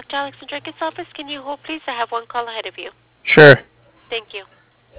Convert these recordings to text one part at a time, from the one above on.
Dr. Alexandrakis' office. Can you hold, please? I have one call ahead of you. Sure. Thank you.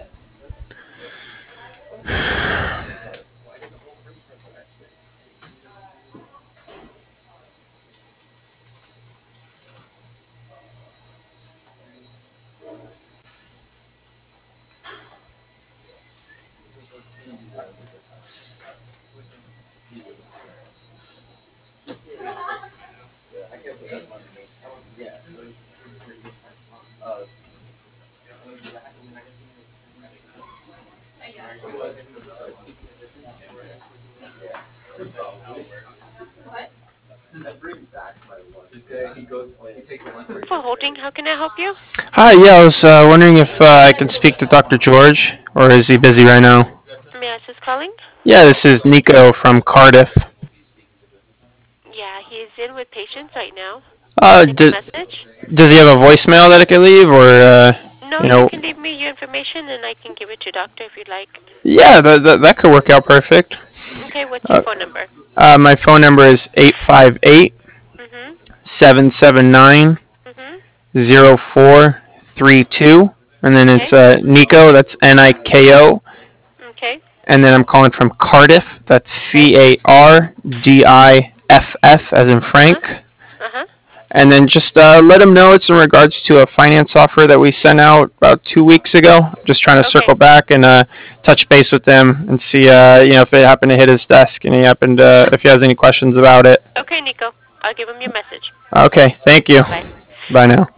For holding, how can I help you? Hi, yeah, I was wondering if I can speak to Dr. George, or is he busy right now? May I ask who's calling? Yeah, this is Nico from Cardiff. Yeah, he's in with patients right now. Can I Uh, take a d- message? does he have a voicemail that I could leave, or, No, you you know? can leave me your information and I can give it to doctor if you'd like. Yeah, that could work out perfect. Okay, what's your Uh, phone number? my phone number is 858 Mm-hmm. 779 Mm-hmm. 0432, and then Okay. it's Nico, that's Niko, Okay. and then I'm calling from Cardiff, that's Okay. Cardiff, as in Uh-huh. Frank. Uh-huh. And then just let them know it's in regards to a finance offer that we sent out about 2 weeks ago. Just trying to Okay. circle back and touch base with them and see, if it happened to hit his desk and if he has any questions about it. Okay, Nico. I'll give him your message. Okay, thank you. Bye-bye. Bye now.